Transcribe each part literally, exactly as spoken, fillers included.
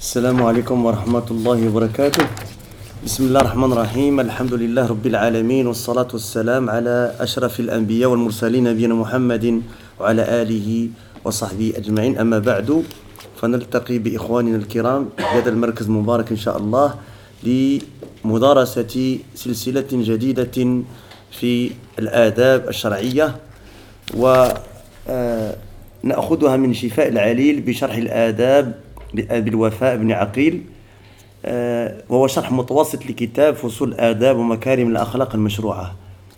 السلام عليكم ورحمة الله وبركاته. بسم الله الرحمن الرحيم. الحمد لله رب العالمين والصلاة والسلام على أشرف الأنبياء والمرسلين نبينا محمد وعلى آله وصحبه أجمعين. أما بعد فنلتقي بإخواننا الكرام في هذا المركز المبارك إن شاء الله لمدارسة سلسلة جديدة في الآداب الشرعية، ونأخذها من شفاء العليل بشرح الآداب لأبي الوفاء بن عقيل، وهو شرح متوسط لكتاب فصول الآداب ومكارم الأخلاق المشروعة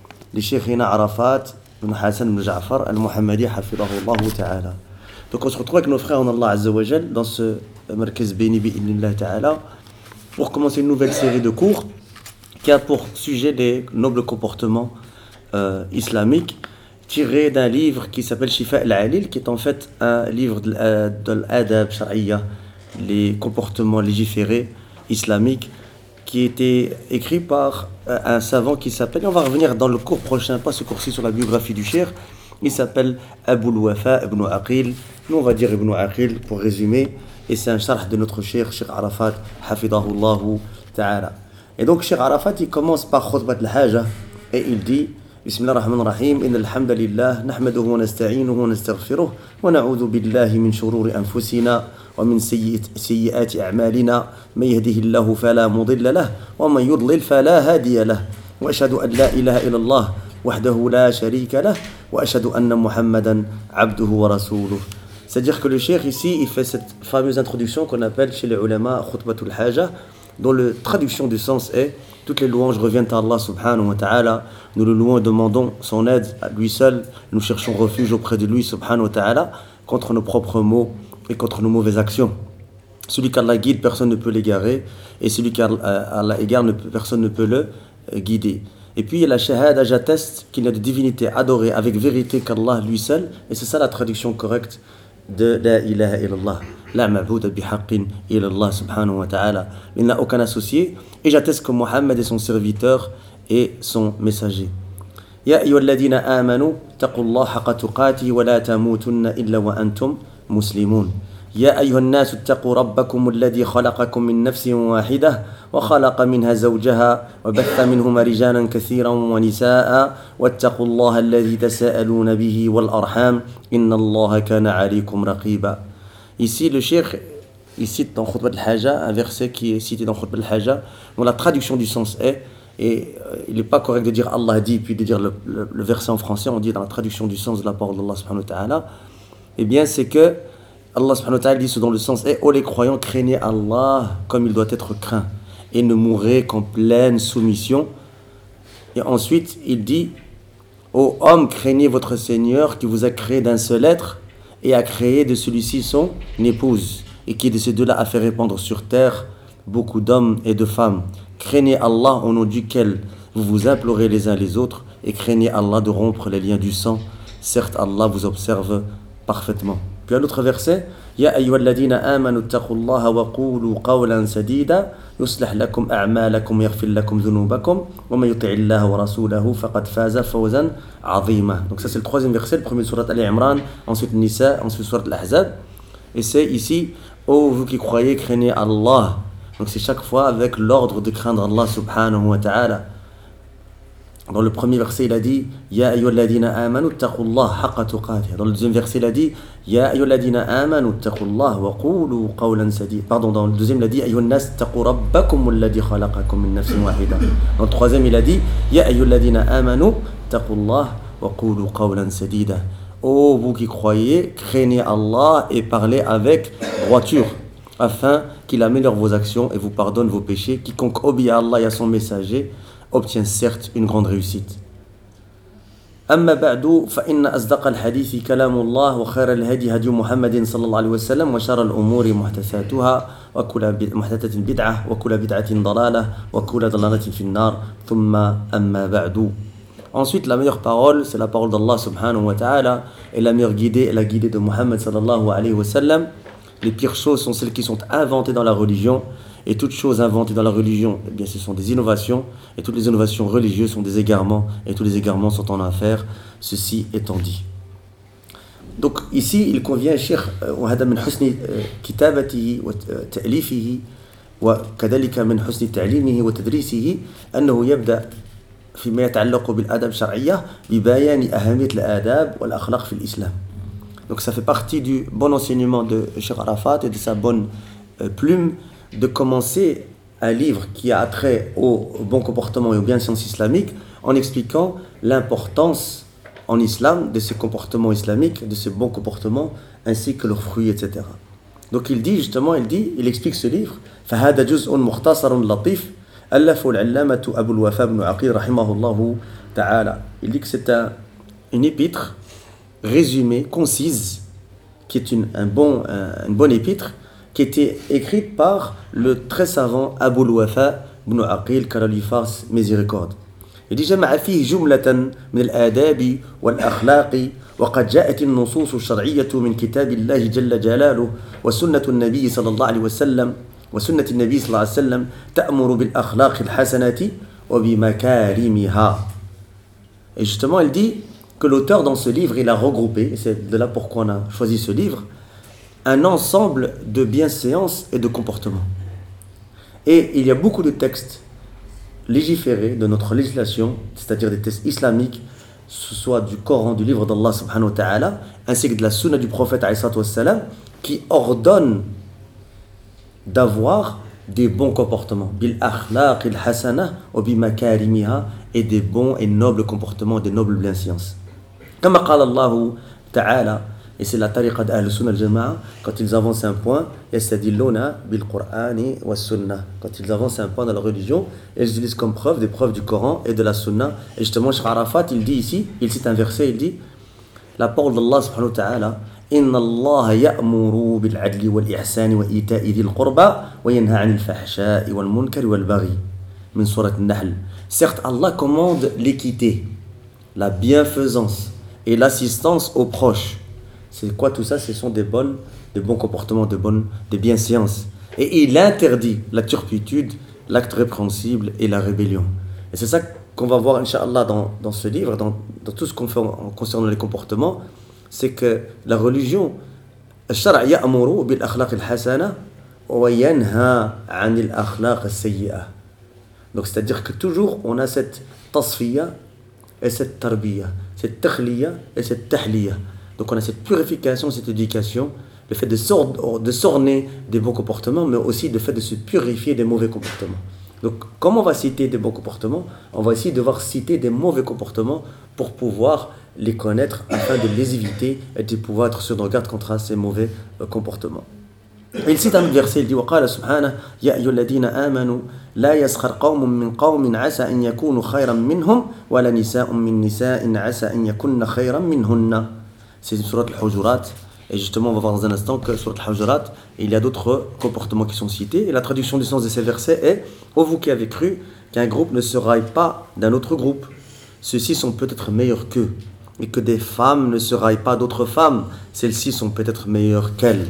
لشيخنا عرفات بن حسن بن جعفر المحمدي حفظه الله تعالى. Donc on se retrouve avec nos frères en Allah Azza wa Jal dans ce markaz béni bi'idhnillah ta'ala pour commencer une nouvelle série de cours qui a pour sujet les nobles comportements euh, islamiques, tiré d'un livre qui s'appelle Shifa al-Alil, qui est en fait un livre de, euh, de l'adab shar'iyya, les comportements légiférés islamiques, qui était écrit par euh, un savant qui s'appelle, et on va revenir dans le cours prochain, pas ce cours-ci, sur la biographie du cheikh, il s'appelle Abul Wafa ibn Aqil, nous on va dire ibn Aqil pour résumer, et c'est un sharh de notre cheikh, Cheikh Arafat, hafidahullahu ta'ala. Et donc Cheikh Arafat, il commence par khutbat al-haja, et il dit بسم الله الرحمن الرحيم إن الحمد لله نحمده ونستعينه ونستغفره ونعوذ بالله من شرور أنفسنا ومن سيئات أعمالنا من يهده الله فلا مضل له ومن يضلل فلا هادي له وأشهد أن لا إله إلا الله وحده لا شريك له وأشهد أن محمدا عبده ورسوله. C'est-à-dire que le cheikh ici, il fait cette fameuse introduction qu'on appelle chez les ulama khutbatul haja, dont la traduction du sens est: toutes les louanges reviennent à Allah subhanahu wa ta'ala, nous le louons et demandons son aide à lui seul, nous cherchons refuge auprès de lui subhanahu wa ta'ala contre nos propres maux et contre nos mauvaises actions. Celui qu'Allah guide, personne ne peut l'égarer, et celui qu'Allah égare, personne ne peut le guider. Et puis la shahada, j'atteste qu'il n'y a de divinité adorée avec vérité qu'Allah lui seul, et c'est ça la traduction correcte de La ilaha illallah. La ma'bouda bihaqqin illallah subhanahu wa ta'ala. Il n'a aucun associé, et j'atteste que Mohammed est son serviteur et son messager. Ya ayyuhalladhina amanu taqullaha haqqa tuqatihi wa la tamutunna illa wa antum muslimun. يا أيها الناس اتقوا ربكم الذي خلقكم من نفس واحدة وخلق منها زوجها وبث منهما رجالا كثيرا ونساء واتقوا الله الذي تساءلون به والأرحام إن الله كان عليكم رقيبا. Ici le cheikh il cite dans Khutbat al-Haja un verset qui est cité dans Khutbat al-Haja dont la traduction du sens est, et euh, il n'est pas correct de dire Allah dit puis de dire le, le, le verset en français, on dit dans la traduction du sens de la parole d'Allah subhanahu wa ta'ala, et bien c'est que Allah subhanahu wa ta'ala dit ce dont le sens est: ô les croyants, craignez Allah comme il doit être craint et ne mourrez qu'en pleine soumission. Et ensuite il dit: ô hommes, craignez votre Seigneur qui vous a créé d'un seul être et a créé de celui-ci son épouse, et qui de ces deux-là a fait répandre sur terre beaucoup d'hommes et de femmes. Craignez Allah au nom duquel vous vous implorez les uns les autres, et craignez Allah de rompre les liens du sang. Certes, Allah vous observe parfaitement. Puis un autre verset: Ya ayyuhalladhina amanu taqullaha wa qulu qawlan sadida yuslih lakum a'malakum yaghfir lakum dhunubakum wa man yuti'illaha wa rasulahu faqad faza fawzan 'azima. Donc ça c'est le troisième verset, le premier surat Al-Imran, ensuite Nisa, ensuite surat Al-Ahzab, et c'est ici: ô vous qui croyez, craignez Allah. Donc c'est chaque fois avec l'ordre de craindre Allah subhanahu wa ta'ala. Dans le premier verset, il a dit Ya ayyuhalladhina amanu taqullaha haqqa tuqatih. Dans le deuxième verset, il a dit Ya ayyuhalladhina amanu taqullaha wa qulu qawlan sadida. Pardon, dans le deuxième, il a dit Ayyuhan nas taqu rabbakum alladhi khalaqakum min nafsin wahida. Dans le troisième, il a dit Ya ayyuhalladhina amanu taqullaha wa qulu qawlan sadida. Ô vous qui croyez, craignez Allah et parlez avec droiture, afin qu'il améliore vos actions et vous pardonne vos péchés. Quiconque obéit à Allah et à son messager obtient certes une grande réussite. أما بعد فإن أصدق الحديث كلام الله وخير الهدي هدي محمد صلى الله عليه وسلم وشر الأمور محدثاتها وكل محدثة بدعة وكل بدعة ضلالة وكل ضلالة في النار ثم أما بعد. Ensuite, la meilleure parole, c'est la parole d'Allah subhanahu wa ta'ala, et la meilleure guidée est la guidée de Muhammad sallallahu alayhi wa sallam. Les pires choses sont celles qui sont inventées dans la religion, et toutes choses inventées dans la religion, eh bien, ce sont des innovations, et toutes les innovations religieuses sont des égarements, et tous les égarements sont en enfer. Ceci étant dit, Donc ici, il convient, الشيخ وهذا من حسن كتابته وتأليفه وكذلك من حسن تعليمه وتدريسه أنه يبدأ فيما يتعلق بالآداب الشرعية ببيان أهمية الآداب والأخلاق في الإسلام. Donc ça fait partie du bon enseignement de Cheikh Arafat et de sa bonne plume de commencer un livre qui a trait au bon comportement et aux bienséances islamiques en expliquant l'importance en islam de ces comportements islamiques, de ces bons comportements ainsi que leurs fruits, et cetera. Donc il dit justement, il dit, il explique ce livre فهذا جزء مختصر لطيف ألفه العلامة أبو الوفاء بن عقيل رحمه الله تعالى. Il dit que c'est un, une épître résumée, concise, qui est une, un bon, un, une bonne épître qui était écrite par le très savant Abu al-Wafa ibn Aqil, qu'Allah lui fasse miséricorde. Il dit جمع فيه جملة من الآداب والأخلاق وقد جاءت النصوص الشرعية من كتاب الله جل جلاله وسنة النبي صلى الله عليه وسلم وسنة النبي صلى الله عليه وسلم تأمر بالأخلاق الحسنة وبمكارمها. Et justement, il dit que l'auteur dans ce livre, il a regroupé, et c'est de là pourquoi on a choisi ce livre, un ensemble de bienséances et de comportements. Et il y a beaucoup de textes légiférés de notre législation, c'est-à-dire des textes islamiques, ce soit du Coran, du livre d'Allah subhanahu wa ta'ala, ainsi que de la sunna du prophète alayhi salatu wassalam, qui ordonnent d'avoir des bons comportements, bil akhlaq il hasana wa bi makarimiha, et des bons et nobles comportements, des nobles bienséances. Comme قال الله تعالى, et c'est la tariqa d'Ahl Sunnah al-Jama'a, quand ils avancent un point, yastadilluna bil Qur'ani wa sunnah. Quand ils avancent un point dans la religion, ils utilisent comme preuve des preuves du Coran et de la Sunna. Et justement, Cheikh Arafat, il dit ici, il cite un verset, il dit la parole d'Allah subhanahu wa ta'ala إن الله يأمر بالعدل والإحسان وإيتاء ذي القربى وينهى عن الفحشاء والمنكر والبغي من سورة النحل. Certes, Allah commande l'équité, la bienfaisance et l'assistance aux proches. C'est quoi tout ça? Ce sont des bonnes, des bons comportements, de bonnes, des bienséances. Et il interdit la turpitude, l'acte répréhensible et la rébellion. Et c'est ça qu'on va voir, Inch'Allah, dans, dans ce livre, dans, dans tout ce qu'on fait en, en concernant les comportements. C'est que la religion, الشرع يأمر بالأخلاق الحسنة وينهى عن الأخلاق السيئة. Donc c'est-à-dire que toujours on a cette tasfiya et cette tarbiya, cette takhliya et cette tahliya. Donc on a cette purification, cette éducation, le fait de, sor- de s'orner des bons comportements, mais aussi le fait de se purifier des mauvais comportements. Donc comme on va citer des bons comportements, on va essayer de devoir citer des mauvais comportements pour pouvoir les connaître afin de les éviter et de pouvoir être sur nos garde contre ces mauvais euh, comportements. Il cite un verset, il dit وقال سبحانه يا أيها الذين آمنوا لا يسخر قوم من قوم عسى أن يكونوا خيرا منهم ولا نساء من نساء عسى أن يكن خيرا منهن. C'est surat al-Hujurat. Et justement, on va voir dans un instant que sur al-Hujurat, il y a d'autres comportements qui sont cités. Et la traduction du sens de ces versets est ô vous qui avez cru qu'un groupe ne se raille pas d'un autre groupe. Ceux-ci sont peut-être meilleurs qu'eux. Et que des femmes ne se raillent pas d'autres femmes. Celles-ci sont peut-être meilleures qu'elles.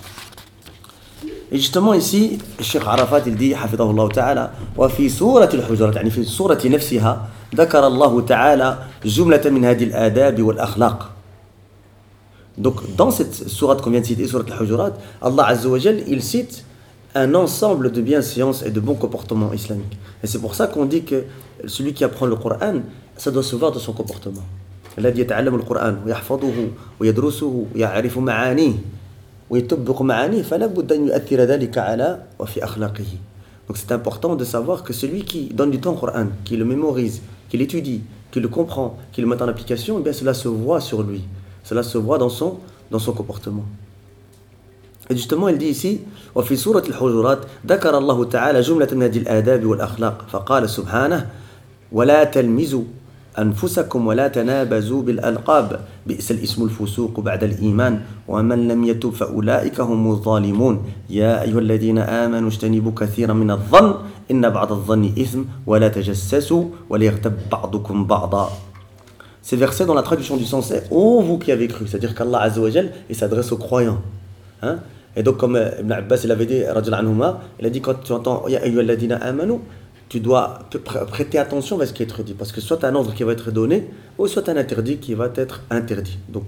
Et justement ici, Cheikh Arafat il dit حفظه الله تعالى وفي سورة الحجرات يعني في السورة نفسها ذكر الله تعالى جملة من هذه الآداب والأخلاق. Donc dans cette sourate qu'on vient de citer, sourate al-Hujurat, Allah Azza wa Jal, il cite un ensemble de bienséances et de bons comportements islamiques. Et c'est pour ça qu'on dit que celui qui apprend le Coran, ça doit se voir de son comportement. الذي يتعلم القرآن ويحفظه ويدرسه ويعرف معانيه ويطبق معانيه فلا بد أن يؤثر ذلك على وفي أخلاقه. Donc c'est important de savoir que celui qui donne du temps au Coran, qui le mémorise, qui l'étudie, qui le comprend, qui le met en application, eh bien cela se voit sur lui. Cela se voit dans son, dans son comportement. Et justement, il dit ici وفي سورة الحجرات ذكر الله تعالى جملة من هذه الآداب والأخلاق فقال سبحانه ولا تلمزوا أنفسكم ولا تنابزوا بالألقاب بئس الاسم الفسوق بعد الإيمان ومن لم يتب فأولئك هم الظالمون يا أيها الذين آمنوا اجتنبوا كثيرا من الظن إن بعض الظن إثم ولا تجسسوا وليغتب بعضكم بعضا. Ces versets dans la traduction du sens est ô vous qui avez cru, c'est-à-dire qu'Allah Azza wa Jal il s'adresse aux croyants. Hein? Et donc comme Ibn Abbas il avait dit radhiyallahu anhuma, il a dit quand tu entends ya ayyuhalladhina amanu, tu dois prêter attention à ce qui est dit parce que soit un ordre qui va être donné ou soit un interdit qui va être interdit. Donc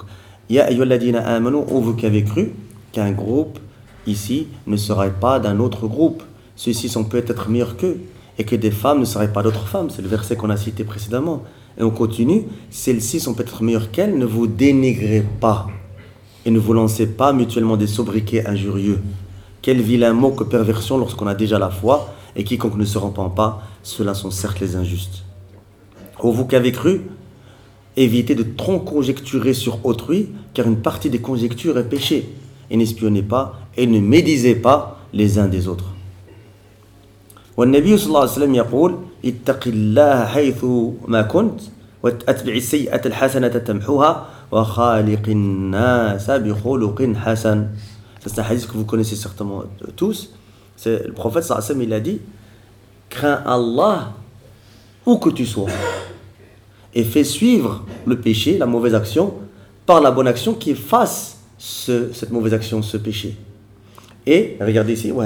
Ya ayyuhalladhina amanu, ô vous qui avez cru, qu'un groupe ici ne serait pas d'un autre groupe. Ceux-ci sont peut-être meilleurs qu'eux. Et que des femmes ne seraient pas d'autres femmes. C'est le verset qu'on a cité précédemment. Et on continue. Celles-ci sont peut-être meilleures qu'elles. Ne vous dénigrez pas. Et ne vous lancez pas mutuellement des sobriquets injurieux. Quel vilain mot que perversion lorsqu'on a déjà la foi. Et quiconque ne se repent pas, ceux-là sont certes les injustes. Ô vous qui avez cru, évitez de trop conjecturer sur autrui, car une partie des conjectures est péché. Et n'espionnez pas, et ne médisez pas les uns des autres. والنبي صلى الله عليه وسلم يقول اتق الله حيث ما كنت واتبع السيئة الحسنة تمحوها وخالق الناس بخلق حسن. C'est un hadith que vous connaissez certainement tous. C'est le prophète sallallahu alayhi wa sallam, il a dit crains Allah où que tu sois et fais suivre le péché, la mauvaise action par la bonne action qui efface ce, cette mauvaise action, ce péché. Et regardez ici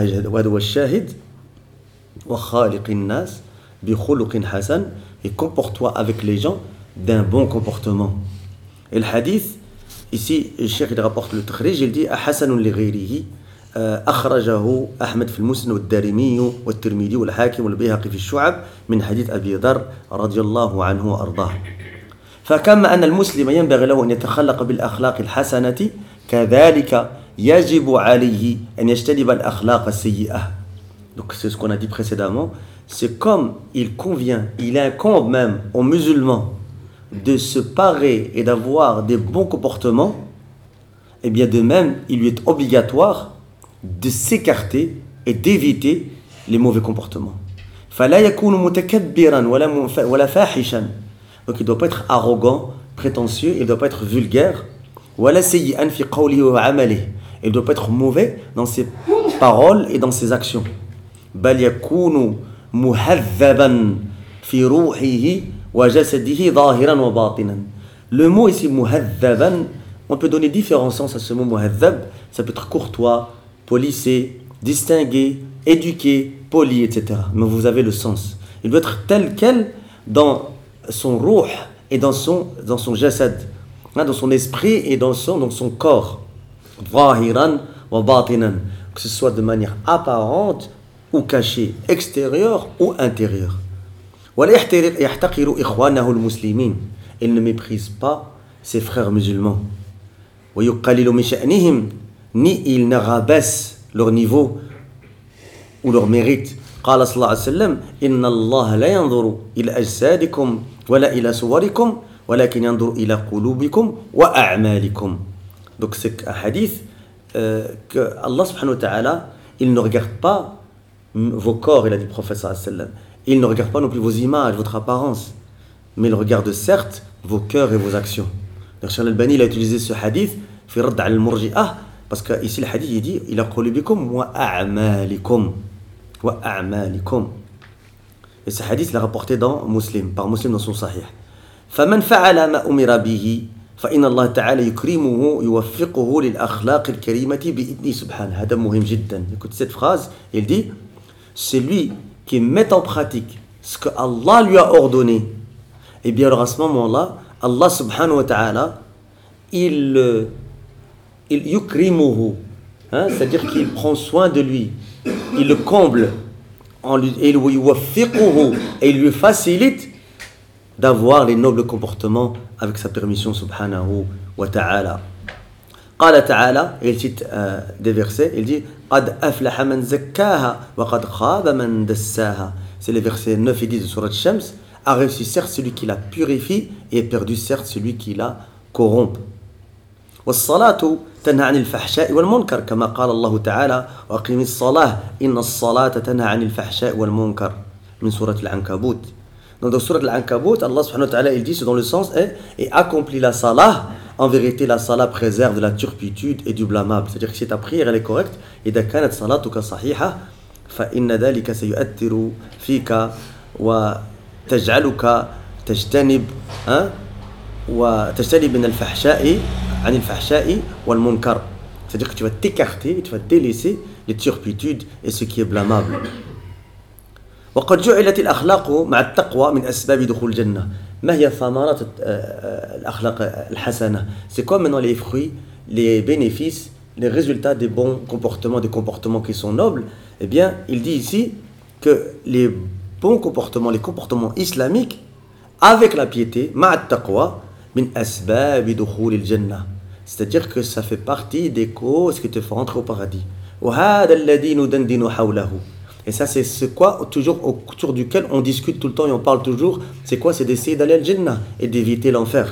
et comporte-toi avec les gens d'un bon comportement. Et le hadith, ici, le cheikh il rapporte le takhrij, il dit Hasanun li ghayrihi أخرجه أحمد في المسند والدارمي والترمذي والحاكم والبيهقي في الشعب من حديث أبي ذر رضي الله عنه وأرضاه. فكما أن المسلم ينبغي له أن يتخلق بالأخلاق الحسنة كذلك يجب عليه أن يجتنب الأخلاق السيئة. Donc c'est ce qu'on a dit précédemment, c'est comme il convient, il incombe même aux musulmans de se parer et d'avoir des bons comportements, et bien de même il lui est obligatoire de s'écarter et d'éviter les mauvais comportements. فلا يكون متكبرا ولا ولا فاحشا. Donc il ne doit pas être arrogant, prétentieux, il ne doit pas être vulgaire. ولا سيئا في قوله وعمله. Il ne doit pas être mauvais dans ses paroles et dans ses actions. بل يكون مهذبا في روحه وجسده ظاهرا وباطنا. Le mot ici مهذبا, on peut donner différents sens à ce mot muhaddab. Ça peut être courtois, policé, distingué, éduqué, poli, et cetera. Mais vous avez le sens. Il doit être tel quel dans son ruh et dans son, dans son jasad, hein, dans son esprit et dans son, dans son corps. Zahiran wa batinan. Que ce soit de manière apparente ou cachée, extérieure ou intérieure. يحتقر إخوانه المسلمين. Il ne méprise pas ses frères musulmans. ويقلل من شأنهم, ni il ne rabaisse leur niveau ou leur mérite. قال صلى الله عليه وسلم إن الله لا ينظر إلى أجسادكم ولا إلى صوركم ولكن ينظر إلى قلوبكم وأعمالكم. Donc c'est un hadith euh, que Allah subhanahu wa ta'ala, il ne regarde pas vos corps, il a dit le prophète sallallahu alayhi wa sallam. Il ne regarde pas non plus vos images, votre apparence, mais il regarde certes vos cœurs et vos actions. Donc Cheikh Al-Albani il a utilisé ce hadith في رد على المرجئة parce que ici le hadith il dit إلى قلوبكم وأعمالكم وأعمالكم. Et ce hadith il est rapporté dans Muslim, par Muslim dans son Sahih. فمن فعل ما أمر به فإن الله تعالى يكرمه يوفقه للأخلاق الكريمة بإذنه سبحانه. هذا مهم جدا. Écoute cette phrase, il dit celui qui met en pratique ce que Allah lui a ordonné, et bien alors à ce moment-là Allah subhanahu wa ta'ala il il yukrimuhu, hein, c'est-à-dire qu'il prend soin de lui, il le comble en lui, et il lui facilite d'avoir les nobles comportements avec sa permission subhanahu wa ta'ala. قال تعالى, il cite euh, des versets, il dit قد أفلح من زكاها وقد خاب من دساها. C'est les versets neuf et dix de Sourate Shams. A réussi certes celui qui la purifie et perdu certes celui qui la corrompt. والصلاة تنهى عن الفحشاء والمنكر كما قال الله تعالى وأقم الصلاة إن الصلاة تنهى عن الفحشاء والمنكر من سورة العنكبوت. Donc dans Sourate Al-Ankabut, Allah subhanahu wa ta'ala il dit, c'est dans le sens est, et accomplit la salah. En vérité, la salah préserve de la turpitude et du blâmable. C'est-à-dire que si ta prière elle est correcte, إذا كانت صلاتك صحيحة فإن ذلك سيؤثر فيك وتجعلك تجتنب وتجتنب من الفحشاء عن الفحشاء والمنكر. C'est-à-dire que tu vas t'écarter, tu vas délaisser les turpitudes et ce qui est blâmable. وقد جعلت الأخلاق مع التقوى من أسباب دخول الجنة. ما هي ثمرات الأخلاق الحسنة. C'est quoi maintenant les fruits, les bénéfices, les résultats des bons comportements, des comportements qui sont nobles? Eh bien, il dit ici que les bons comportements, les comportements islamiques, avec la piété, مع التقوى, من أسباب دخول الجنة. C'est-à-dire que ça fait partie des causes qui te font entrer au paradis. وهذا الذي ندندن حوله. Et ça, c'est ce quoi, toujours autour duquel on discute tout le temps et on parle toujours. C'est quoi? C'est d'essayer d'aller à Jannah et d'éviter l'enfer.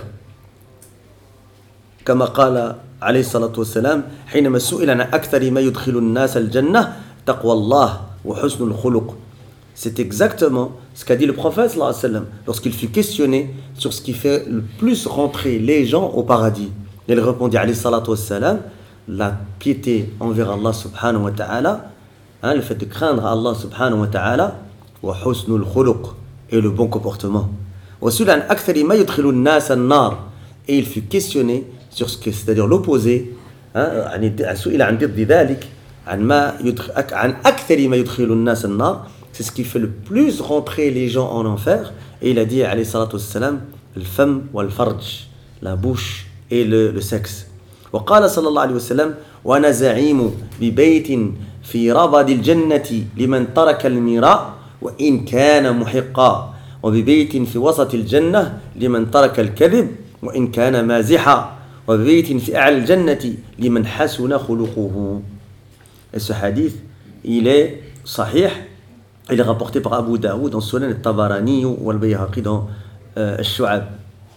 كما قال عليه الصلاة والسلام حينما سئل عن أكثر ما يدخل الناس الجنة تقوى الله وحسن الخلق. C'est exactement ce qu'a dit le prophète sallallahu alayhi wa sallam lorsqu'il fut questionné sur ce qui fait le plus rentrer les gens au paradis. Il répondit alayhi salatu wassalam, la piété envers Allah subhanahu wa ta'ala, hein, le fait de craindre Allah subhanahu wa ta'ala, wa husnul khuluq, et le bon comportement. Wa sulan akthari ma yudkhilu an-nas an-nar, et il fut questionné sur ce que c'est-à-dire l'opposé, hein, su'ila an diddi dhalik, an ma yudkh an akthari ma yudkhilu an-nas an-nar, c'est ce qui fait le plus rentrer les gens en enfer. Et il a dit alayhi salatu wassalam, le fam wal farj, la bouche et le, le sexe. وقال صلى الله عليه وسلم وأنا زعيم ببيت في ربد الجنة لمن ترك الميراء وإن كان محقا وببيت في وسط الجنة لمن ترك الكذب وإن كان مازحا وببيت في أعلى الجنة لمن حسن خلقه. Et ce hadith, il est sahih, il est rapporté par Abu Daoud dans Sunan al-Tabarani ou al-Bayhaqi dans euh, al-Shu'ab.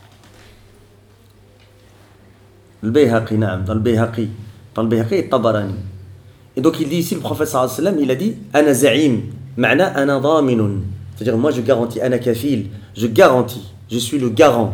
البيهقي نعم dans le Bayhaqi dans le Bayhaqi et Tabarani. Et donc il dit ici le prophète sallallahu alayhi wa sallam, il a dit أنا زعيم معنى أنا ضامن, c'est-à-dire moi je garantis, أنا كفيل, je garantis, je suis le garant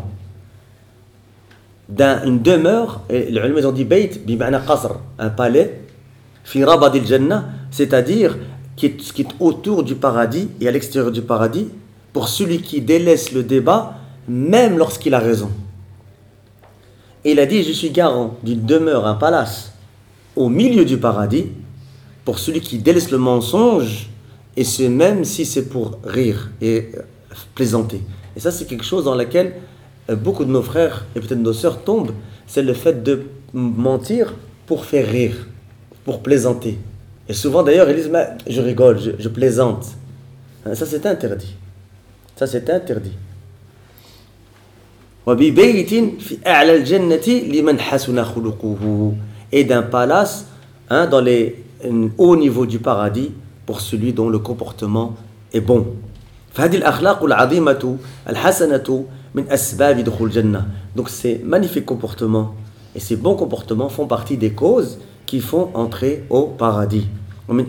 d'une demeure. Et les ulama ont dit bayt بمعنى قصر, un palais, في ربد الجنة, c'est-à-dire qui est, qui est autour du paradis et à l'extérieur du paradis, pour celui qui délaisse le débat même lorsqu'il a raison. Et il a dit, je suis garant d'une demeure, un palace, au milieu du paradis, pour celui qui délaisse le mensonge, et ce même si c'est pour rire et plaisanter. Et ça, c'est quelque chose dans lequel beaucoup de nos frères et peut-être nos sœurs tombent, c'est le fait de mentir pour faire rire, pour plaisanter. Et souvent d'ailleurs, ils disent, je rigole, je, je plaisante. Ça, c'est interdit. Ça, c'est interdit. Et d'un palace, hein, dans les hauts niveaux du paradis, pour celui dont le comportement est bon. Donc ces magnifiques comportements et ces bons comportements font partie des causes qui font entrer au paradis. Et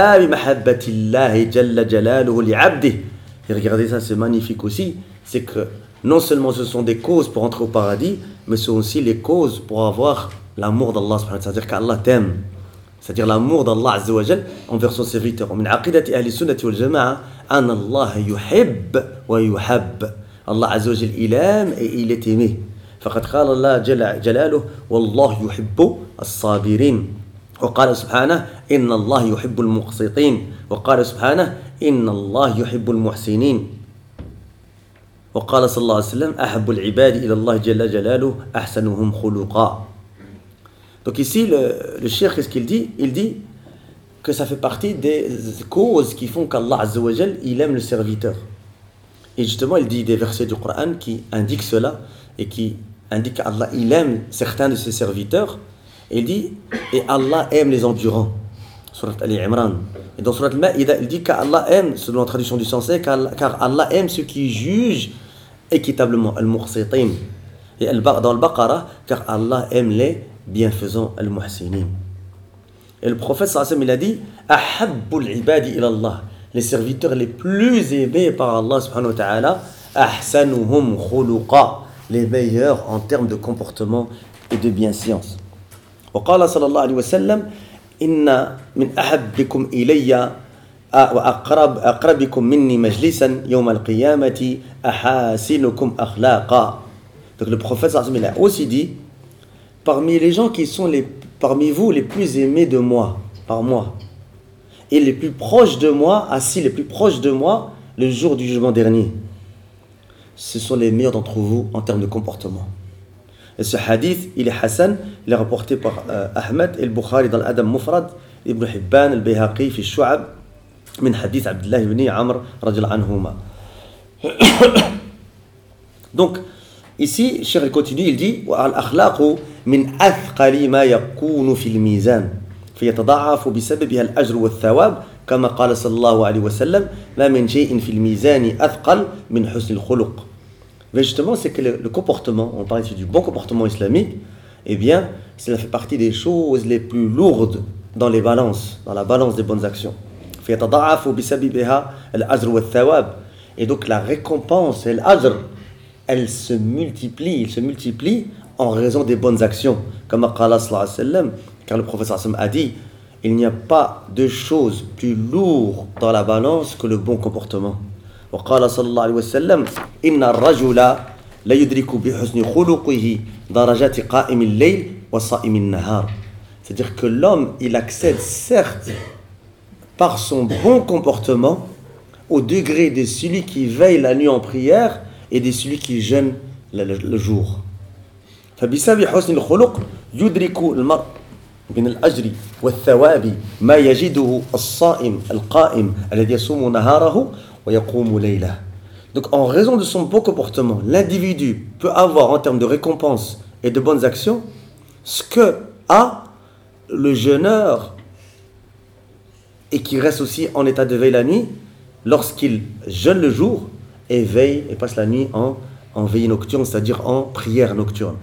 regardez ça, c'est magnifique aussi, c'est que non seulement ce sont des causes pour entrer au paradis, mais ce sont aussi les causes pour avoir l'amour d'Allah, c'est-à-dire qu'Allah t'aime, c'est-à-dire l'amour d'Allah Azza wa Jal envers son serviteur. Min aqidati ahli sunnati wal jama'a an Allah yuhib wa yuhab. Allah Azza wa Jal il aime et il est aimé. فقد قال الله جل جلاله والله يحب الصابرين وقال سبحانه إن الله يحب المقسطين وقال سبحانه إن الله يحب المحسنين وقال صلى الله عليه وسلم أحب العباد إلى الله جل جلاله أحسنهم خلقا. Donc ici le, le cheikh, qu'est-ce qu'il dit? Il dit que ça fait partie des causes qui font qu'Allah Azza wa Jal il aime le serviteur. Et justement il dit des versets du Coran qui indiquent cela et qui indiquent qu'Allah il aime certains de ses serviteurs. Et il dit et Allah aime les endurants. Surat Ali Imran. Et dans Surat Al-Ma'ida, il dit qu'Allah aime, selon la traduction du sensé, car Allah aime ceux qui jugent équitablement, al-muqsitin. Et dans Al-Baqarah, car Allah aime les bienfaisants, al-muhsinin. Et le prophète sallallahu alayhi wa sallam, il a dit ahabbul ibadi ila Allah, les serviteurs les plus aimés par Allah subhanahu wa ta'ala, ahsanuhum khuluqa, les meilleurs en termes de comportement et de bienséance. وقال صلى الله عليه وسلم إن من أحبكم إلي وأقرب أقربكم مني مجلسا يوم القيامة أحاسنكم أخلاقا. Donc le prophète sallallahu alayhi wa sallam, il a aussi dit parmi les gens qui sont les, parmi vous les plus aimés de moi, par moi, et les plus proches de moi, assis les plus proches de moi, le jour du jugement dernier. ce sont les meilleurs d'entre vous en termes de comportement. Et ce hadith, il est Hassan, il est rapporté par euh, Ahmed et le Bukhari dans l'Adam Mufrad, Ibn Hibban, al-Bayhaqi, fi Shu'ab, min hadith Abdullah ibn Amr, radiallahu anhuma. Donc, ici, Cheikh continue, il dit Al-akhlaqu min athqali ma yakunu fil mizan فيتضاعف بسببها الأجر والثواب كما قال صلى الله عليه وسلم ما من شيء في الميزان أثقل من حسن الخلق. Mais justement, c'est que le, le comportement, on parle ici du bon comportement islamique, eh bien, cela fait partie des choses les plus lourdes dans les balances, dans la balance des bonnes actions. فيتضاعف بسببها الأجر والثواب. Et donc la récompense et l'ajr, elle se multiplie, il se multiplie en raison des bonnes actions. Comme qala sallallahu alayhi wa sallam, car le prophète sallallahu alayhi wa sallam a dit, il n'y a pas de chose plus lourde dans la balance que le bon comportement. وقال صلى الله عليه وسلم إن الرجل لا يدرك بحسن خلقه درجات قائم الليل وصائم النهار. C'est-à-dire que l'homme, il accède certes par son bon comportement au degré de celui qui veille la nuit en prière et de celui qui jeûne le, le, le jour. فبسبب حسن الخلق يدرك المرء من الأجر والثواب ما يجده الصائم القائم الذي يصوم نهاره ويقوم ليله. Donc en raison de son bon comportement, l'individu peut avoir en termes de récompense et de bonnes actions ce que a le jeûneur et qui reste aussi en état de veille la nuit lorsqu'il jeûne le jour et veille et passe la nuit en, en veille nocturne, c'est-à-dire en prière nocturne.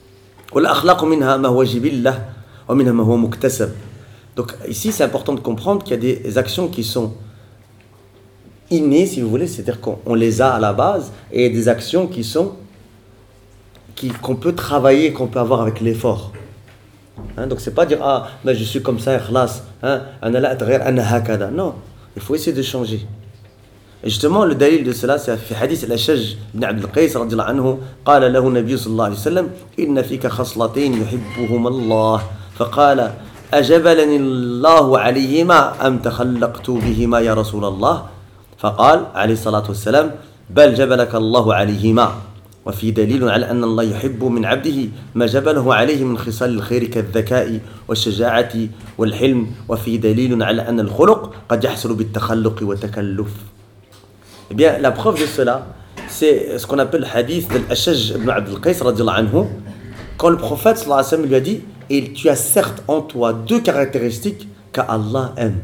Donc ici c'est important de comprendre qu'il y a des actions qui sont innées, si vous voulez, c'est-à-dire qu'on on les a à la base, et des actions qui sont qui, qu'on peut travailler, qu'on peut avoir avec l'effort. Hein, donc c'est pas dire ah ben je suis comme ça, ikhlas, hein, non, il faut essayer de changer. Et justement le dalil de cela c'est في حديث الأشج بن عبد القيس رضي الله عنه قال له النبي صلى الله عليه وسلم إن فيك خصلتين يحبهما الله فقال أجبلني الله عليهما أم تخلقت بهما يا رسول الله فقال عليه الصلاة والسلام بل جبلك الله عليهما وفي دليل على أن الله يحب من عبده ما جبله عليه من خصال الخير كالذكاء والشجاعة والحلم وفي دليل على أن الخلق قد يحصل بالتخلق والتكلف. Eh bien, la preuve de cela, c'est ce qu'on appelle le hadith de l'Ashaj ibn Abd al-Qais radiallahu anhu, quand le prophète sallallahu alayhi wa sallam lui a dit et tu as certes en toi deux caractéristiques qu'Allah aime.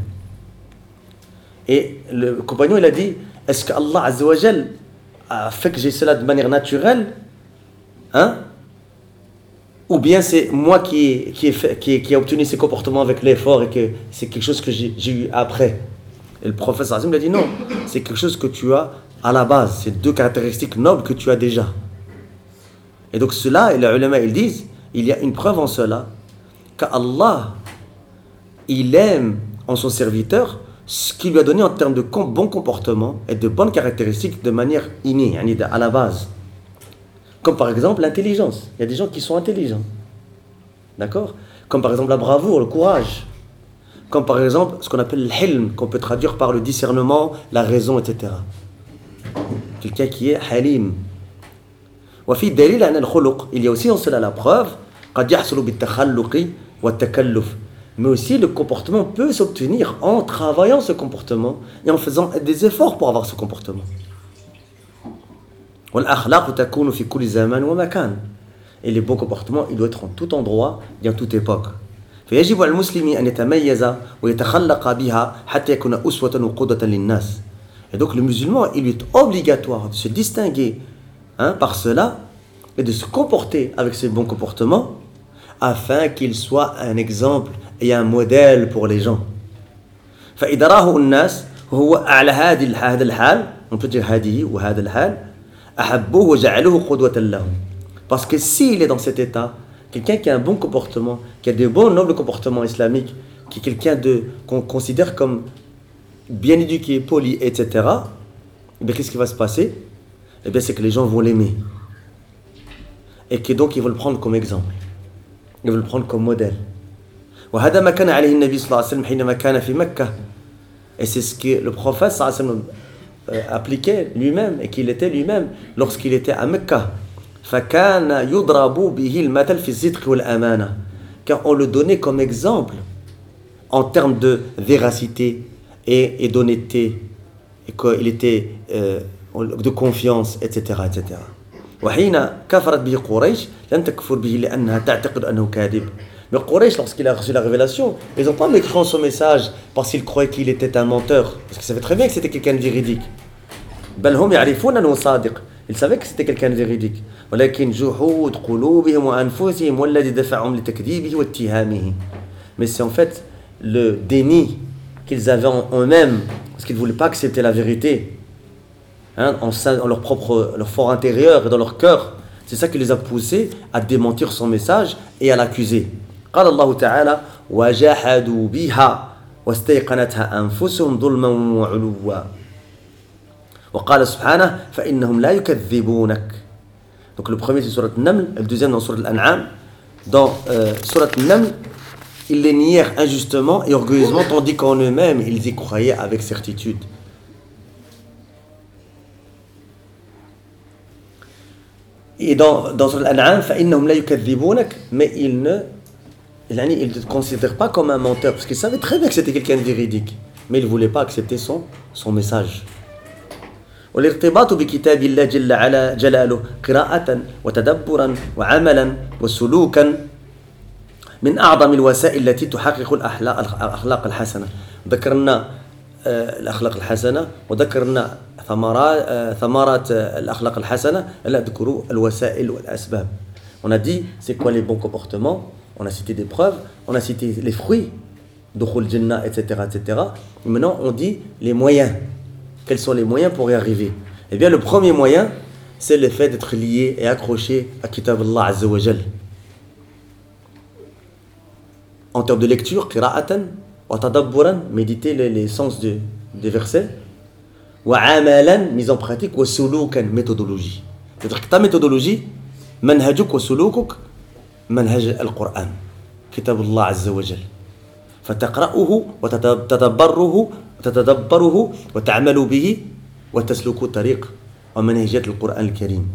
Et le compagnon il a dit est-ce qu'Allah Azza wa Jal a fait que j'ai cela de manière naturelle, hein, ou bien c'est moi qui qui ai fait, qui, qui a obtenu ces comportements avec l'effort et que c'est quelque chose que j'ai, j'ai eu après. Et le prophète sallallahu alayhi wa sallam lui a dit non, c'est quelque chose que tu as à la base, c'est deux caractéristiques nobles que tu as déjà. Et donc cela, et les ulama ils disent, il y a une preuve en cela qu'Allah il aime en son serviteur ce qu'il lui a donné en termes de bon comportement et de bonnes caractéristiques de manière innée, à la base. Comme par exemple l'intelligence. Il y a des gens qui sont intelligents. D'accord ? Comme par exemple la bravoure, le courage. Comme par exemple ce qu'on appelle le hilm, qu'on peut traduire par le discernement, la raison, et cetera. Quelqu'un qui est halim. وفي دليل أن الخلق, il y a aussi en cela la preuve قد يحصل بالتخلق والتكلف. Mais aussi le comportement peut s'obtenir en travaillant ce comportement et en faisant des efforts pour avoir ce comportement. والأخلاق تكون في كل زمان ومكان. Et les bons comportements, il doit être en tout endroit et en toute époque. فيجب على المسلم أن يتميز ويتخلق بها حتى يكون أسوة وقدوة للناس. Et donc le musulman, il lui est obligatoire de se distinguer, hein, par cela et de se comporter avec ces bons comportements afin qu'il soit un exemple et un modèle pour les gens. فإذا راه الناس وهو أعلى هذه هذا الحال, on peut dire هذه وهذا الحال, أحبوه وجعلوه قدوة لهم. Parce que s'il est dans cet état, quelqu'un qui a un bon comportement, qui a de bons nobles comportements islamiques, qui est quelqu'un de qu'on considère comme bien éduqué, poli, et cetera. Eh bien, qu'est-ce qui va se passer? Eh bien, c'est que les gens vont l'aimer et que donc ils vont le prendre comme exemple, ils vont le prendre comme modèle. وهذا ما كان عليه النبي صلى الله عليه وسلم حينما كان في مكة. Et c'est ce que le prophète صلى الله عليه وسلم euh, appliquait lui-même et qu'il était lui-même lorsqu'il était à Mecca. فَكَانَ يُضْرَبُ بِهِ الْمَثَلْ فِي الصِّدْقِ وَالْأَمَانَةِ. Car on le donnait comme exemple en termes de véracité et, et d'honnêteté, et qu'il était euh, de confiance, et cetera, et cetera. وحين كفرت به قريش لم تكفر به لأنها تعتقد أنه كاذب. Mais Quraysh, lorsqu'il a reçu la révélation, ils n'ont pas mécru son message parce qu'ils croyaient qu'il était un menteur, parce qu'ils savaient très bien que c'était quelqu'un de véridique. بل هم يعرفون أنه صادق. Ils savaient que c'était quelqu'un de véridique. ولكن جحود قلوبهم وأنفسهم والذي دفعهم لتكذيبه واتهامه. Mais c'est en fait le déni qu'ils avaient en eux-mêmes, parce qu'ils ne voulaient pas accepter la vérité, hein, en, en leur propre, leur fort intérieur et dans leur cœur. C'est ça qui les a poussés à démentir son message et à l'accuser. قال الله تعالى وجحدوا بها واستيقنتها أنفسهم ظلما وعلوا وقال سبحانه فإنهم لا يكذبونك. Donc le premier c'est Surat An-Naml, le deuxième dans Surat Al-An'am. Dans euh, Surat An-Naml, ils les nièrent injustement et orgueilleusement, tandis qu'en eux-mêmes, ils y croyaient avec certitude. Et dans, dans Surat Al-An'am, فَإِنَّهُمْ لَا يُكَذِّبُونَك, mais ils ne ils ne te considèrent pas comme un menteur, parce qu'ils savaient très bien que c'était quelqu'un de véridique, mais ils ne voulaient pas accepter son, son message. والارتباط بكتاب الله جل على جلاله قراءة وتدبرا وعملا وسلوكا من أعظم الوسائل التي تحقق الأخلاق الحسنة. ذكرنا الأخلاق الحسنة وذكرنا ثمرات ثمرات الأخلاق الحسنة. لا ذكروا الوسائل والأسباب. On a dit c'est quoi les bons comportements, on a cité des preuves, on a cité les fruits, dukhul jannah, et cetera, et cetera. Et maintenant on dit les moyens. Quels sont les moyens pour y arriver? Eh bien, le premier moyen, c'est le fait d'être lié et accroché à Kitab Allah Azza wa Jal. En termes de lecture, qira'atan, wa tadabburan, méditer les, les sens de, des versets, wa amalan, mise en pratique, wa sulukan, méthodologie. C'est-à-dire que ta méthodologie, manhajuk wa sulukuk, manhaj al-Qur'an, Kitab Allah Azza wa Jal. فتقرأه وتتدبره وتتدبره وتعمل به وتسلك طريق ومنهجية القرآن الكريم.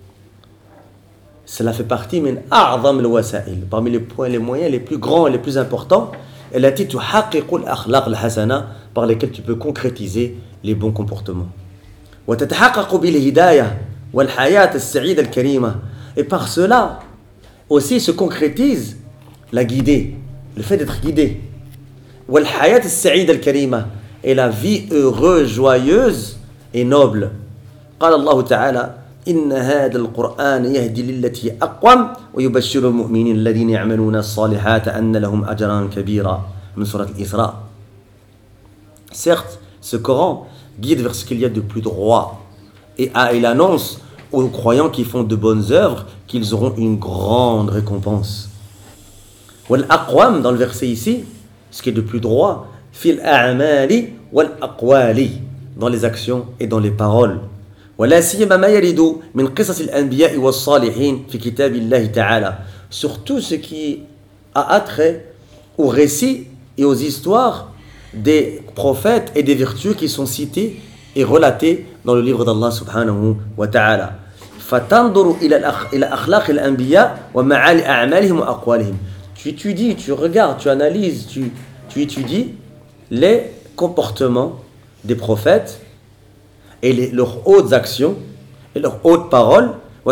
Cela fait partie من أعظم الوسائل, parmi les points, les moyens les plus grands et les plus importants, التي تحقق الأخلاق الحسنة, par lesquels tu peux concrétiser les bons comportements. وتتحقق بالهداية والحياة السعيدة الكريمة. Et par cela aussi se concrétise la guidée, le fait d'être guidé. والحياة السعيدة الكريمة, et la vie heureuse, joyeuse et noble. قال الله تعالى إن هذا القرآن يهدي للتي أقوم ويبشر المؤمنين الذين يعملون الصالحات أن لهم أجرا كبيرا من سورة الإسراء. Certes, ce Coran guide vers ce qu'il y a de plus droit et il annonce aux croyants qui font de bonnes œuvres qu'ils auront une grande récompense. والأقوم, dans le verset ici, ce qui est de plus droit, fil a'mali wal aqwali, dans les actions et dans les paroles. ولا سيما ما يرد من قصص الأنبياء والصالحين في كتاب الله تعالى. Surtout ce qui a attrait aux récits et aux histoires des prophètes et des vertus qui sont cités et relatées dans le livre d'Allah subhanahu wa ta'ala. فتنظر إلى أخلاق الأنبياء ومعالي أعمالهم وأقوالهم. Tu étudies, tu regardes, tu analyses, tu, tu étudies les comportements des prophètes et les, leurs hautes actions et leurs hautes paroles.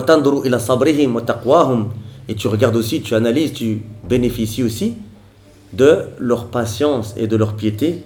Et tu regardes aussi, tu analyses, tu bénéficies aussi de leur patience et de leur piété.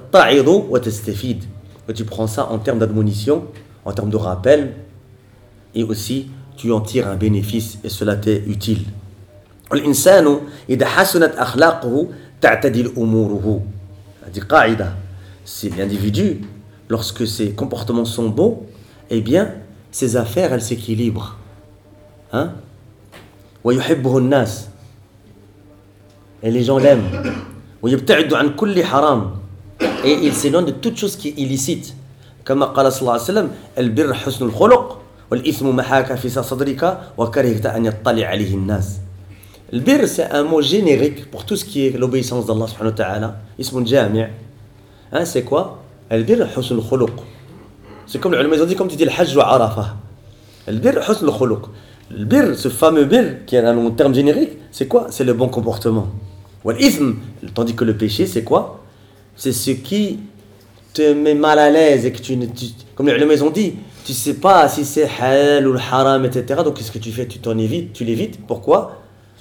Et tu prends ça en termes d'admonition, en termes de rappel, et aussi tu en tires un bénéfice et cela t'est utile. الإنسان إذا حسنت أخلاقه تعتدل أموره. هذه قاعدة. C'est l'individu, lorsque ses comportements sont bons, eh bien, ses affaires, elles s'équilibrent. Hein? ويحبه الناس. Et les gens l'aiment. ويبتعد عن كل حرام. Et il s'éloigne de toute chose qui est illicite. كما قال صلى الله عليه وسلم البر حسن الخلق والإثم محاك في صدرك وكرهت أن يطلع عليه الناس. Le bir, c'est un mot générique pour tout ce qui est l'obéissance d'Allah subhanahu wa ta'ala. Ismun jami'. Hein, c'est quoi? Le bir, husn al-khuluq. C'est comme les ulama, ils ont dit, comme tu dis, le hajj wa arafah. Le bir, husn le khuluq. Le bir, ce fameux bir, qui est un terme générique, c'est quoi? C'est le bon comportement. Wal ithm, tandis que le péché, c'est quoi? C'est ce qui te met mal à l'aise et que tu, tu comme les ulama, ils ont dit, tu sais pas si c'est halal ou le haram, et cetera. Donc qu'est-ce que tu fais? Tu t'en évites, tu l'évites. Pourquoi?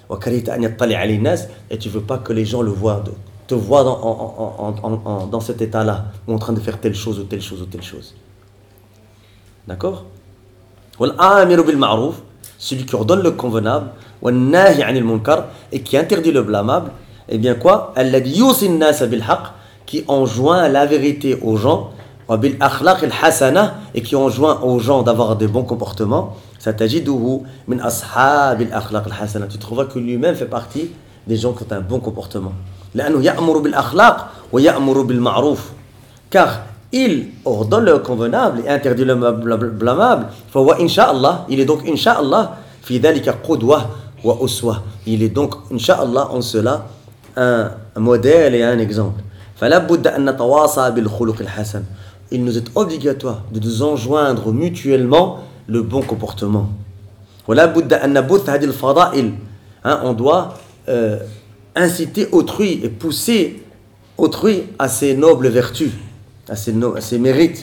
Et tu veux pas que les gens le voient, te voient dans, en, en, en, en, dans cet état-là, ou en train de faire telle chose ou telle chose ou telle chose. D'accord? Celui qui ordonne le convenable, et qui interdit le blâmable, et bien quoi? Qui enjoint la vérité aux gens, et qui enjoint aux gens d'avoir des bons comportements. ستجده من أصحاب الأخلاق الحسنة. Tu trouveras que lui-même fait partie des gens qui ont un bon comportement. لأنه يأمر بالأخلاق ويأمر بالمعروف. Car il ordonne le convenable et interdit le blâmable. فهو إن شاء الله, il est donc إن شاء الله في ذلك قدوة وأسوة. Il est donc إن شاء الله en cela un modèle et un exemple. فلا بد أن نتواصى بالخلق الحسن. Il nous est obligatoire de nous enjoindre mutuellement le bon comportement. On doit euh, inciter autrui et pousser autrui à ses nobles vertus, à ses, no- à ses mérites.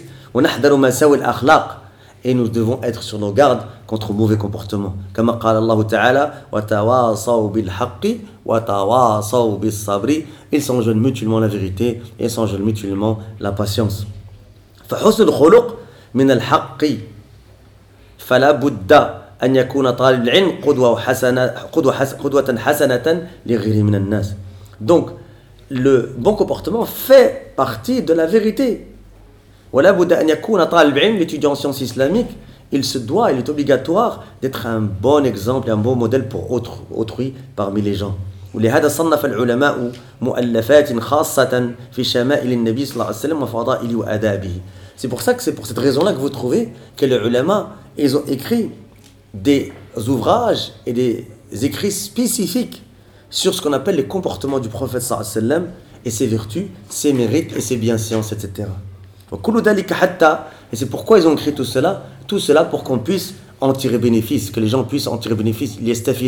Et nous devons être sur nos gardes contre mauvais comportements. Comme قال الله تعالى وتواصوا بالحق وتواصوا بالصبر. Ils s'enjoignent mutuellement la vérité et s'enjoignent mutuellement la patience. فحسن الخلق من الحق. فلا بد أن يكون طالب العلم قدوة حسنة قدوة قدوة حسنة لغيره من الناس. Donc le bon comportement fait partie de la vérité. ولا بد أن يكون طالب العلم, l'étudiant en sciences islamiques, il se doit, il est obligatoire d'être un bon exemple et un bon modèle pour autre, autrui parmi les gens. ولهذا صنف العلماء مؤلفات خاصة في شمائل النبي صلى الله عليه وسلم وفضائل وآدابه. C'est pour ça que c'est pour cette raison-là que vous trouvez que les ulama, ils ont écrit des ouvrages et des écrits spécifiques sur ce qu'on appelle les comportements du prophète sallallahu alayhi wa sallam et ses vertus, ses mérites et ses bienséances, et cetera. Et c'est pourquoi ils ont écrit tout cela, tout cela pour qu'on puisse en tirer bénéfice, que les gens puissent en tirer bénéfice,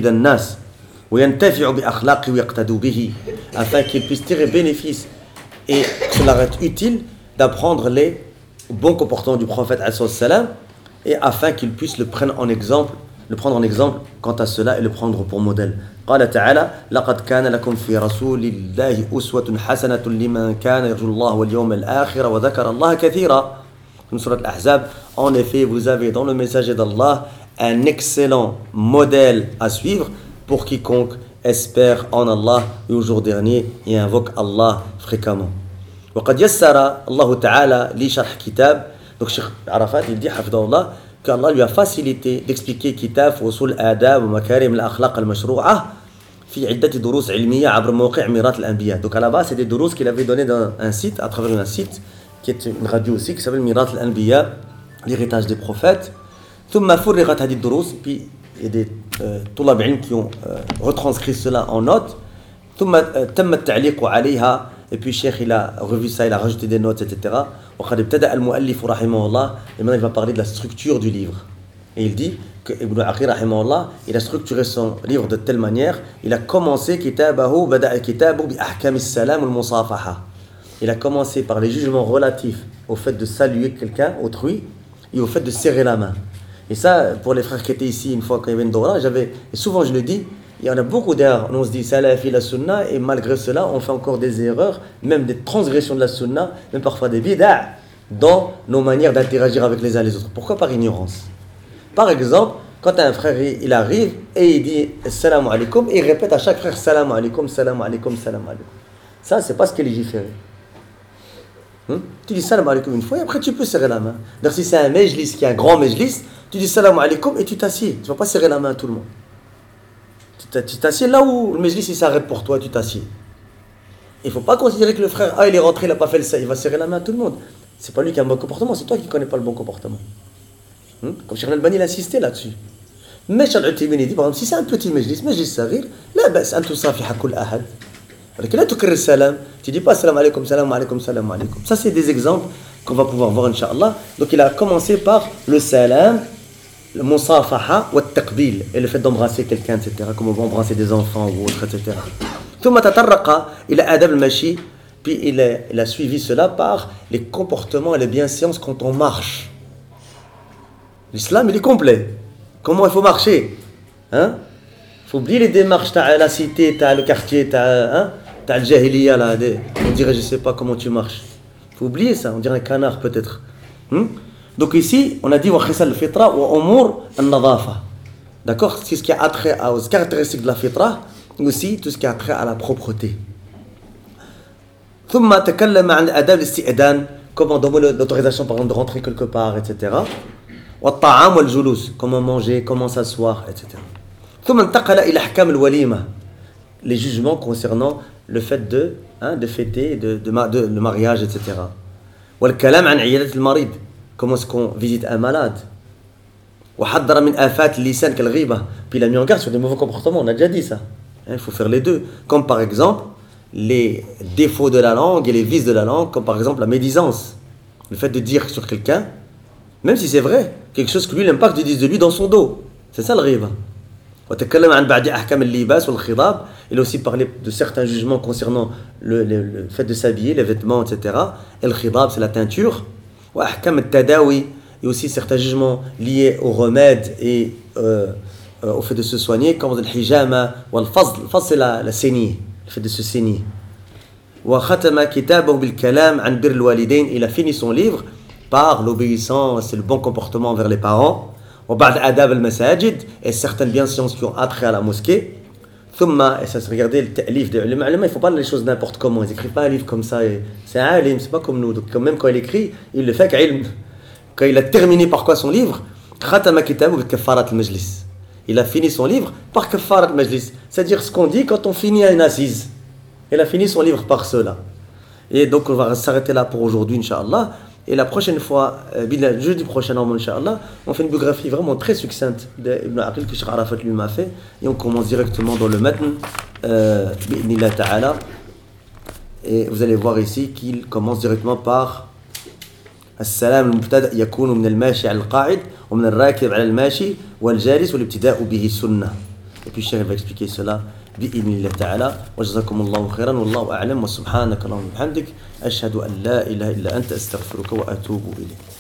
afin qu'ils puissent tirer bénéfice et que cela reste utile d'apprendre les bons comportements du prophète salam, et afin qu'ils puissent le prendre en exemple, le prendre en exemple quant à cela et le prendre pour modèle. قال تعالى لقد كان لكم في رسول الله أسوة حسنة لمن كان يرجو الله واليوم الآخر وذكر الله كثيرا. Dans Surat Al-Ahzab, en effet, vous avez dans le messager d'Allah un excellent modèle à suivre pour quiconque espère en Allah et au jour dernier et invoque Allah fréquemment. وقد يسر الله تعالى لي شرح كتاب. Donc Cheikh Arafat il dit حفظه الله qu'Allah lui a facilité d'expliquer كتاب وصول الآداب ومكارم الأخلاق المشروعة في عدة دروس علمية عبر موقع ميراث الأنبياء. Donc à la base c'est des دروس qu'il avait donné dans un site, à travers un site qui est une radio aussi qui s'appelle ميراث الأنبياء, l'héritage des prophètes. ثم فرغت هذه الدروس, puis il y a des طلاب علم qui ont euh, retranscrit cela en notes. ثم تم التعليق عليها, et puis Cheikh il a revu ça, il a rajouté des notes, et cetera. وقد ابتدأ المؤلف رحمه الله, et maintenant il va parler de la structure du livre. Et il dit que Ibn Aqil رحمه الله, il a structuré son livre de telle manière, il a commencé كتابه بدأ كتابه بأحكام السلام والمصافحة. Il a commencé par les jugements relatifs au fait de saluer quelqu'un, autrui, et au fait de serrer la main. Et ça, pour les frères qui étaient ici une fois quand il y avait une Dora, j'avais, et souvent je le dis, il y en a beaucoup d'erreurs. On se dit salafi la sunna, et malgré cela, on fait encore des erreurs, même des transgressions de la sunna, même parfois des bid'a, dans nos manières d'interagir avec les uns les autres. Pourquoi? Par ignorance. Par exemple, quand un frère il arrive et il dit salam alaikum, et il répète à chaque frère salam alaikum, salam alaikum, salam alaikum. Ça, c'est pas ce qui est légiféré. Hmm? Tu dis salam alaikum une fois et après tu peux serrer la main. Donc si c'est un majlis qui est un grand majlis, tu dis salam alaikum et tu t'assieds. Tu ne vas pas serrer la main à tout le monde. Tu t'assieds là où le majlis il s'arrête pour toi, tu t'assieds. Il ne faut pas considérer que le frère, ah il est rentré, il n'a pas fait le ça, il va serrer la main à tout le monde. C'est pas lui qui a un bon comportement, c'est toi qui ne connais pas le bon comportement. Hmm? Comme Cheikh Al-Albani il a insisté là-dessus. Mais Cheikh Al-Uthaymin dit par exemple, si c'est un petit majlis, majlis saghir, la bas an tusafiha kull ahad. Alors que là tu cries salam, tu dis pas salam alaikum, salam alaikum, salam alaikum. Ça c'est des exemples qu'on va pouvoir voir Inch'Allah. Donc il a commencé par le salam, le musafaha wa taqbil, et le fait d'embrasser quelqu'un, et cetera. Comme on va embrasser des enfants ou autre, et cetera. ثم تطرق إلى آداب المشي, puis il a, il a suivi cela par les comportements et les bienséances quand on marche. L'islam, il est complet. Comment il faut marcher, hein? Il faut oublier les démarches, t'as la cité, t'as le quartier, t'as, hein? T'as le jahiliya là, on dirait je sais pas comment tu marches. Il faut oublier ça, on dirait un canard peut-être. Hmm? Donc ici, on a dit wa khisal al-fitra wa umur al-nadafa. D'accord? C'est ce qui a attrait aux caractéristiques de la fitra, mais aussi tout ce qui a attrait à la propreté. ثم تكلم عن آداب الاستئذان, comment donner l'autorisation par exemple de rentrer quelque part, et cetera. والطعام والجلوس, comment manger, comment s'asseoir, et cetera. ثم انتقل إلى أحكام الوليمة, les jugements concernant le fait de, hein, de fêter, de, de, de, de le mariage, et cetera. والكلام عن عيادة المريض, comment est-ce qu'on visite un malade. وحذر من آفات اللسان كالغيبة, puis il a mis en garde sur des mauvais comportements, on a déjà dit ça. Il hein, faut faire les deux, comme par exemple les défauts de la langue et les vices de la langue, comme par exemple la médisance, le fait de dire sur quelqu'un, même si c'est vrai, quelque chose que lui n'aime pas que tu dises de lui dans son dos, c'est ça le ghiba. وتكلم عن بعض أحكام اللباس والخضاب, il a aussi parlé de certains jugements concernant le, le, le fait de s'habiller, les vêtements, et cetera. Et le khidab, c'est la teinture. وأحكام التداوي, et aussi certains jugements liés au remède et euh, euh, au fait de se soigner, comme le hijama ou le fazl. Le fazl, c'est la, la saignée, le fait de se saigner. وختم كتابه بالكلام عن بر الوالدين, il a fini son livre par l'obéissance et le bon comportement envers les parents. وبعد آداب المساجد, et certaines bienséances qui ont attrait à la mosquée. ثم, et ça se regardait le ta'lif des ulama, il ne faut pas les choses n'importe comment, ils n'écrivent pas un livre comme ça, et c'est un alim, c'est pas comme nous, donc quand même quand il écrit, il le fait qu'ilm. Quand il a terminé par quoi son livre, ختم كتابه بكفارة المجلس, il a fini son livre par كفارة المجلس, c'est-à-dire ce qu'on dit quand on finit à une assise. Il a fini son livre par cela. Et donc on va s'arrêter là pour aujourd'hui, Inch'Allah. Et la prochaine fois, euh, jeudi prochain, Inch'Allah, on fait une biographie vraiment très succincte d'Ibn Aqil que Cheikh Arafat lui m'a fait. Et on commence directement dans le matn, euh, bi'idhnillah ta'ala. Et vous allez voir ici qu'il commence directement par السلام المبتدأ يكون من الماشي على القاعد ومن الراكب على الماشي والجالس والابتداء به سنة. Et puis Cheikh va expliquer cela بإذن الله تعالى. وجزاكم الله خيرا والله أعلم وسبحانك اللهم وبحمدك أشهد أن لا إله إلا أنت أستغفرك وأتوب إليك.